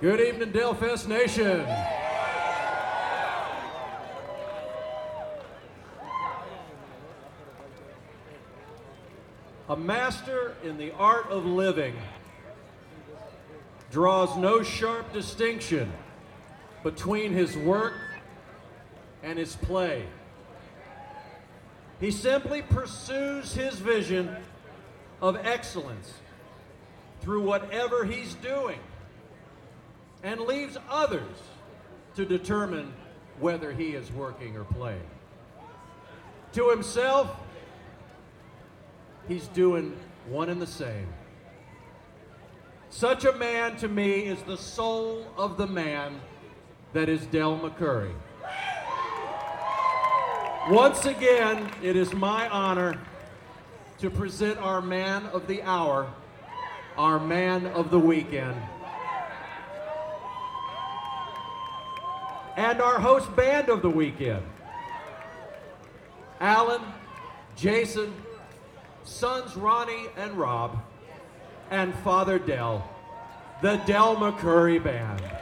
Good evening, Delfest Nation. A master in the art of living draws no sharp distinction between his work and his play. He simply pursues his vision of excellence through whatever he's doing and leaves others to determine whether he is working or playing. To himself, he's doing one and the same. Such a man to me is the soul of the man that is Del McCoury. Once again, it is my honor to present our man of the hour, our man of the weekend, and our host band of the weekend, Alan, Jason, sons Ronnie and Rob, and Father Del, the Del McCoury Band.